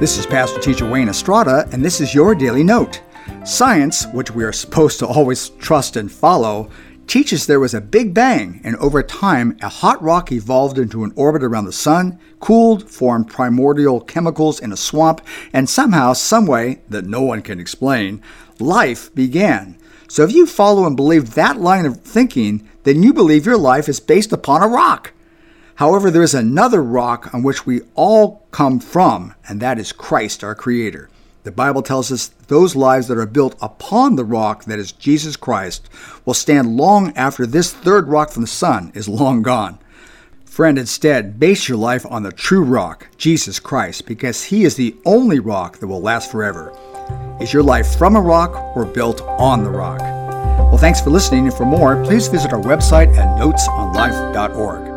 This is Pastor Teacher Wayne Estrada, and this is your Daily Note. Science, which we are supposed to always trust and follow, teaches there was a big bang, and over time, a hot rock evolved into an orbit around the sun, cooled, formed primordial chemicals in a swamp, and somehow, someway that no one can explain, life began. So if you follow and believe that line of thinking, then you believe your life is based upon a rock. However, there is another rock on which we all come from, and that is Christ, our Creator. The Bible tells us those lives that are built upon the rock, that is Jesus Christ, will stand long after this third rock from the sun is long gone. Friend, instead, base your life on the true rock, Jesus Christ, because He is the only rock that will last forever. Is your life from a rock or built on the rock? Well, thanks for listening, and for more, please visit our website at notesonlife.org.